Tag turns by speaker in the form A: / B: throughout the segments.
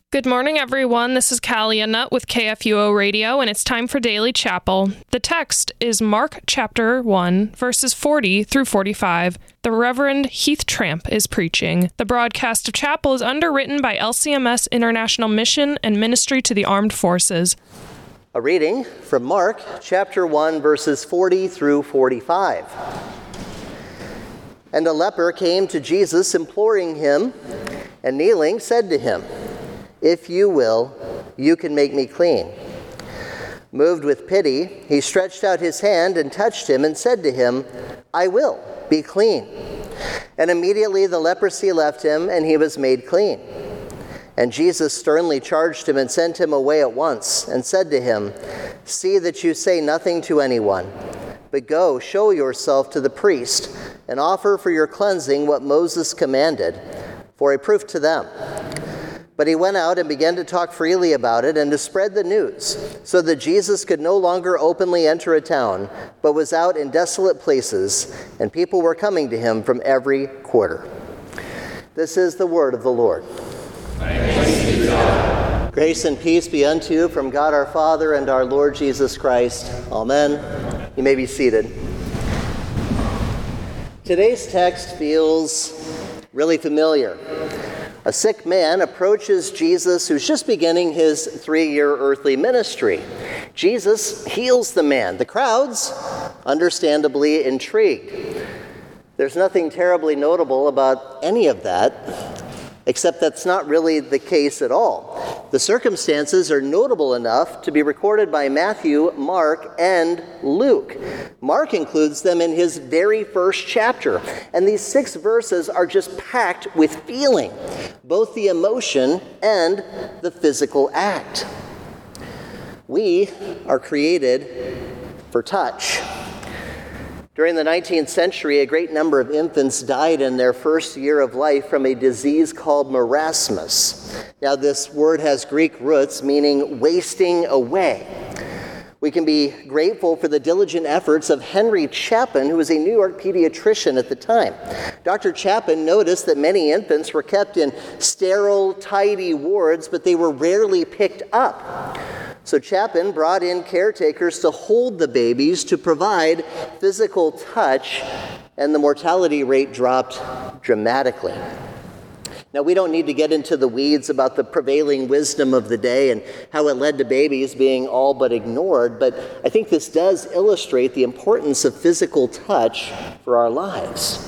A: Good morning, everyone. This is Callie Nutt with KFUO Radio, and it's time for Daily Chapel. The text is Mark chapter 1, verses 40 through 45. The Reverend Heath Tramp is preaching. The broadcast of chapel is underwritten by LCMS International Mission and Ministry to the Armed Forces.
B: A reading from Mark chapter 1, verses 40 through 45. And a leper came to Jesus, imploring him, and kneeling said to him, "If you will, you can make me clean." Moved with pity, he stretched out his hand and touched him and said to him, "I will, be clean." And immediately the leprosy left him and he was made clean. And Jesus sternly charged him and sent him away at once and said to him, "See that you say nothing to anyone, but go, show yourself to the priest and offer for your cleansing what Moses commanded, for a proof to them." But he went out and began to talk freely about it and to spread the news, so that Jesus could no longer openly enter a town, but was out in desolate places, and people were coming to him from every quarter. This is the word of the Lord.
C: Thanks be to God.
B: Grace and peace be unto you from God our Father and our Lord Jesus Christ. Amen. You may be seated. Today's text feels really familiar. A sick man approaches Jesus, who's just beginning his 3-year earthly ministry. Jesus heals the man. The crowd's understandably intrigued. There's nothing terribly notable about any of that, except that's not really the case at all. The circumstances are notable enough to be recorded by Matthew, Mark, and Luke. Mark includes them in his very first chapter, and these 6 verses are just packed with feeling, both the emotion and the physical act. We are created for touch. During the 19th century, a great number of infants died in their first year of life from a disease called marasmus. Now, this word has Greek roots meaning wasting away. We can be grateful for the diligent efforts of Henry Chapin, who was a New York pediatrician at the time. Dr. Chapin noticed that many infants were kept in sterile, tidy wards, but they were rarely picked up. So Chapin brought in caretakers to hold the babies to provide physical touch, and the mortality rate dropped dramatically. Now, we don't need to get into the weeds about the prevailing wisdom of the day and how it led to babies being all but ignored, but I think this does illustrate the importance of physical touch for our lives.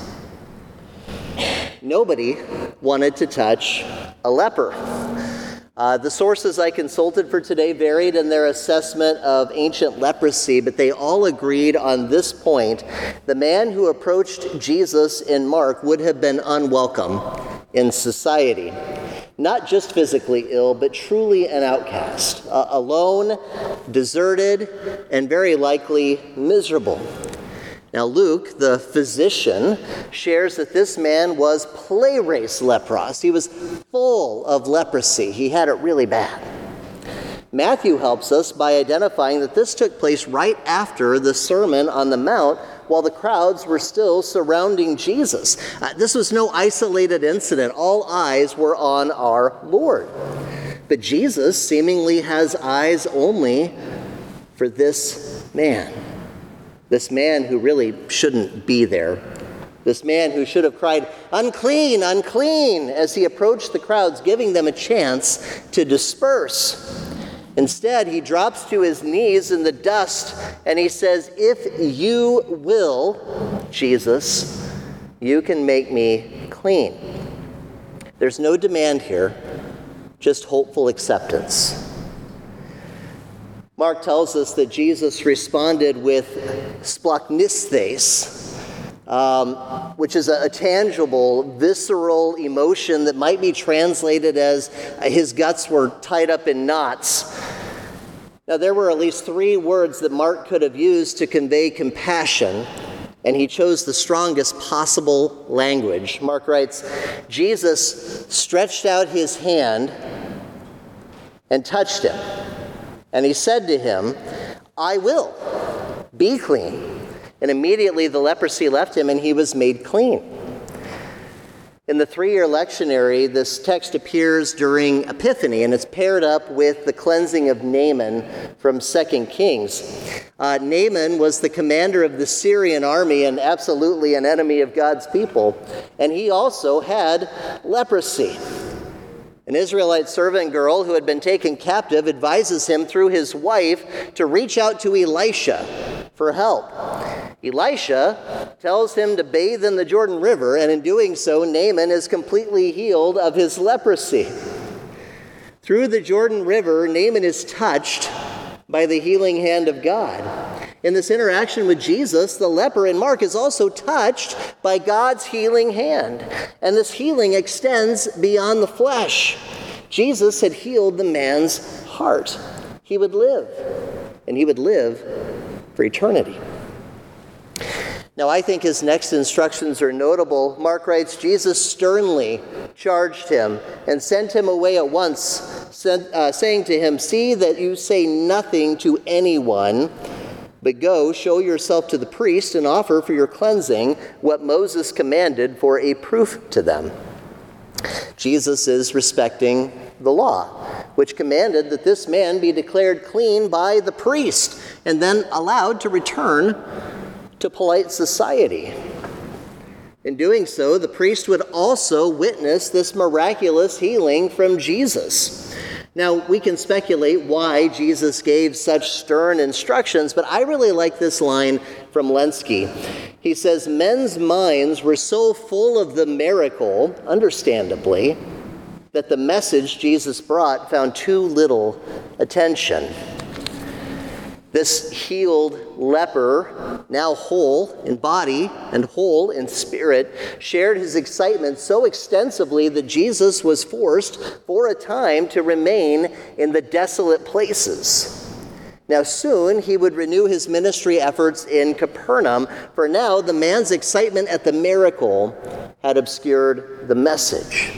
B: Nobody wanted to touch a leper. The sources I consulted for today varied in their assessment of ancient leprosy, but they all agreed on this point. The man who approached Jesus in Mark would have been unwelcome in society. Not just physically ill, but truly an outcast, alone, deserted, and very likely miserable. Now, Luke, the physician, shares that this man was pleires lepros. He was full of leprosy. He had it really bad. Matthew helps us by identifying that this took place right after the Sermon on the Mount, while the crowds were still surrounding Jesus. This was no isolated incident. All eyes were on our Lord. But Jesus seemingly has eyes only for this man. This man who really shouldn't be there. This man who should have cried, "Unclean, unclean," as he approached the crowds, giving them a chance to disperse. Instead, he drops to his knees in the dust and he says, "If you will, Jesus, you can make me clean." There's no demand here, just hopeful acceptance. Mark tells us that Jesus responded with splachnistes, which is a tangible, visceral emotion that might be translated as his guts were tied up in knots. Now, there were at least 3 words that Mark could have used to convey compassion, and he chose the strongest possible language. Mark writes, Jesus stretched out his hand and touched him. And he said to him, "I will, be clean." And immediately the leprosy left him and he was made clean. In the 3-year lectionary, this text appears during Epiphany, and it's paired up with the cleansing of Naaman from 2 Kings. Naaman was the commander of the Syrian army and absolutely an enemy of God's people, and he also had leprosy. An Israelite servant girl who had been taken captive advises him through his wife to reach out to Elisha for help. Elisha tells him to bathe in the Jordan River, and in doing so, Naaman is completely healed of his leprosy. Through the Jordan River, Naaman is touched by the healing hand of God. In this interaction with Jesus, the leper in Mark is also touched by God's healing hand, and this healing extends beyond the flesh. Jesus had healed the man's heart. He would live, and he would live for eternity. Now, I think his next instructions are notable. Mark writes, Jesus sternly charged him and sent him away at once, saying to him, "See that you say nothing to anyone, but go, show yourself to the priest, and offer for your cleansing what Moses commanded for a proof to them." Jesus is respecting the law, which commanded that this man be declared clean by the priest and then allowed to return to polite society. In doing so, the priest would also witness this miraculous healing from Jesus. Now, we can speculate why Jesus gave such stern instructions, but I really like this line from Lenski. He says, "Men's minds were so full of the miracle, understandably, that the message Jesus brought found too little attention." This healed leper, now whole in body and whole in spirit, shared his excitement so extensively that Jesus was forced for a time to remain in the desolate places. Now soon he would renew his ministry efforts in Capernaum, for now the man's excitement at the miracle had obscured the message.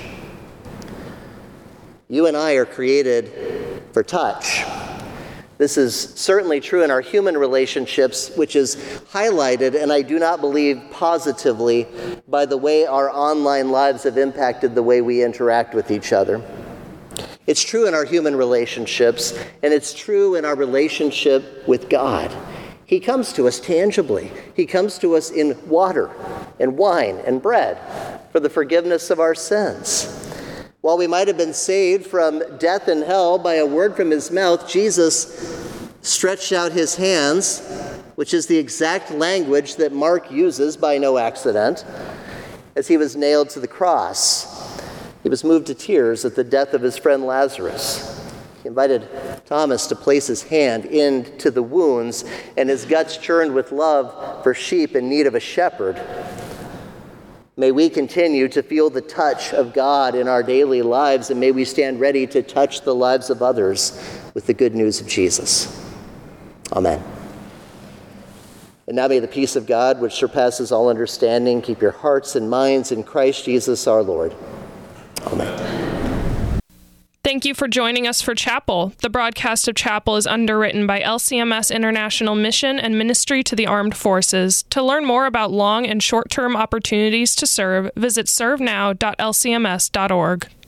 B: You and I are created for touch. This is certainly true in our human relationships, which is highlighted, and I do not believe positively, by the way our online lives have impacted the way we interact with each other. It's true in our human relationships, and it's true in our relationship with God. He comes to us tangibly. He comes to us in water and wine and bread for the forgiveness of our sins. While we might have been saved from death and hell by a word from his mouth, Jesus stretched out his hands, which is the exact language that Mark uses by no accident, as he was nailed to the cross. He was moved to tears at the death of his friend Lazarus. He invited Thomas to place his hand into the wounds, and his guts churned with love for sheep in need of a shepherd. May we continue to feel the touch of God in our daily lives, and may we stand ready to touch the lives of others with the good news of Jesus. Amen. And now may the peace of God, which surpasses all understanding, keep your hearts and minds in Christ Jesus our Lord. Amen.
A: Thank you for joining us for Chapel. The broadcast of Chapel is underwritten by LCMS International Mission and Ministry to the Armed Forces. To learn more about long and short-term opportunities to serve, visit servenow.lcms.org.